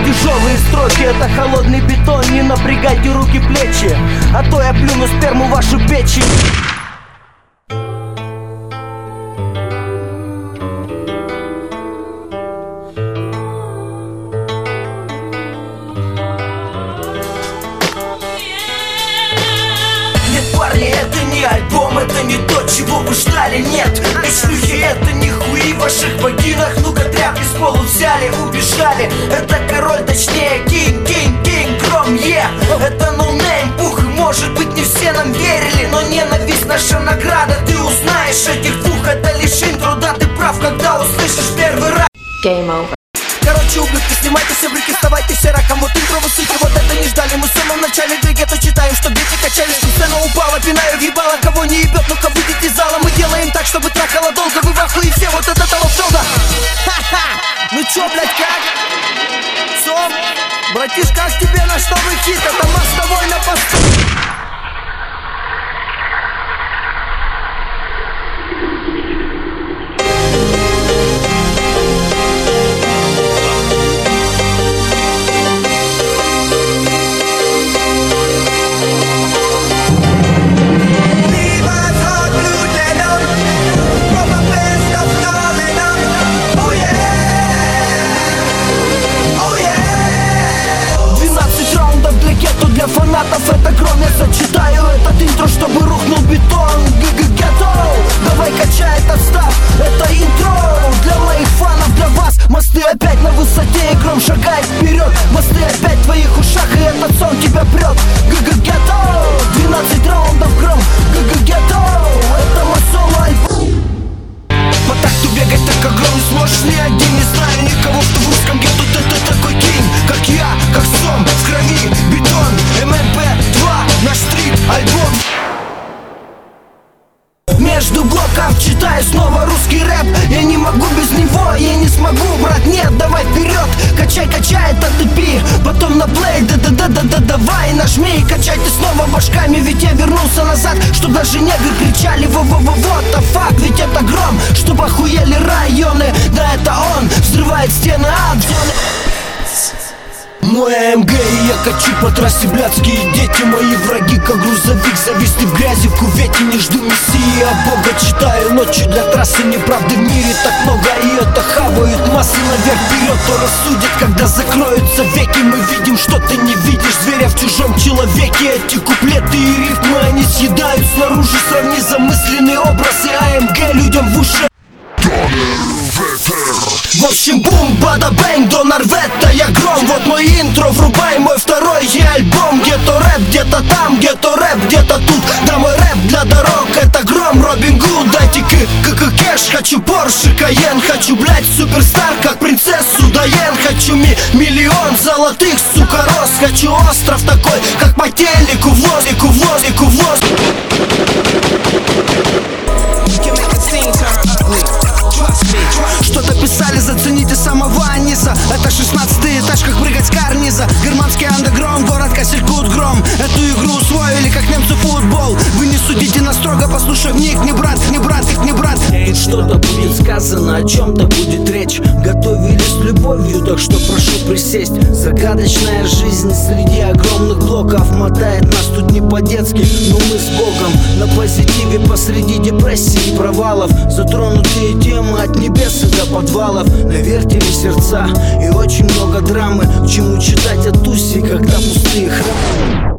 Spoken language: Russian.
Тяжелые строки, это холодный бетон. Не напрягайте руки, плечи, а то я плюну сперму в вашу печень. Парни, это не альбом, это не то, чего вы ждали, нет. И шлюхи, это не хуи в ваших вагинах. Ну-ка тряпки с полу взяли, убежали. Это король, точнее кинг, гром, это ноунейм, пух. И может быть не все нам верили, но ненависть наша награда. Ты узнаешь этих двух, это лишь интро. Да, ты прав, когда услышишь первый раз. Game over. Короче, ублюдки, снимайте все брюки, вставайте все раком. Вот интро вы сути, вот это не ждали. Мы в самом начале гетто читаем, что дети качались, что сцена упала, пинаю въебала. Кого не ебет, ну-ка выйдите из зала. Мы делаем так, чтобы трахало долго. Вы в ахуе все, вот это толстога. Ха-ха! Ну чё, блядь, как? Сом? Братишка, как тебе наш новый хит? Это мостовой на посту. Для фанатов это гром, я зачитаю этот интро, чтобы рухнул бетон. Гетто, давай качай этот став, это интро. Для моих фанов, для вас. Мосты опять на высоте, и гром шагает вперед. Мосты опять в твоих ушах, и этот сон тебя прет. Гетто, 12 раундов гром. Гетто, это мой соло-альбом. По такту бегать так, как гром не сможешь ни один. Не знаю никого, кто в русском гетто. Ты такой кинг, как я, как сом, в крови бетон. МНП-2, наш стрит-альбом. Между блоков читаю снова русский рэп. Я не могу без него, я не смогу, брат, нет, давай вперед. Качай, это тупи, потом на плей, давай нажми. Качай ты снова башками, ведь я вернулся назад. Что даже негры кричали, вот the fuck. Ведь это гром, чтоб охуели районы. Да это он, взрывает стены ад-зоны. Мой АМГ и я качу по трассе, блядские дети. Мои враги, как грузовик, зависли в грязи в кувете. Не жду мессии, а Бога читаю ночью для трассы. Неправды в мире так много, и это хавают массы. Наверх вперед, то рассудят, когда закроются веки. Мы видим, что ты не видишь, зверя в чужом человеке. Эти куплеты и рифмы, они съедают снаружи. Сравни замысленный образ и АМГ людям в уши. В общем, бум, бада, бэнг, Донор Ветта, я гром. Вот мой интро, врубай мой второй альбом. Гетто рэп где-то там, гетто рэп где-то тут. Да, мой рэп для дорог, это гром, Робин Гуд. Дайте кэш, хочу Порше, Кайен. Хочу, блять, суперстар, как принцессу Дайен. Хочу миллион золотых, сука, роз. Хочу остров такой, как по телеку в лозику, в лозику, в лозику. Что-то писали, зацените самого низа. Это 16-й этаж, как прыгать с карниза. Германский андеграунд, город Касселькут, гром. Эту игру усвоили, как немцы футбол. Вы не судите нас строго, послушай в них. Не брат, не брат, их не брат. Ведь что-то будет сказано, о чем-то будет речь. Готовились с любовью, так что прошу присесть. Загадочная жизнь среди огромных блоков мотает нас тут не по-детски, но мы с Богом. На позитиве посреди депрессии и провалов. Затронутые темы от небес и до подвалов. На вертеле сердца и очень много драмы. К чему читать о тусе, когда пустые храмы.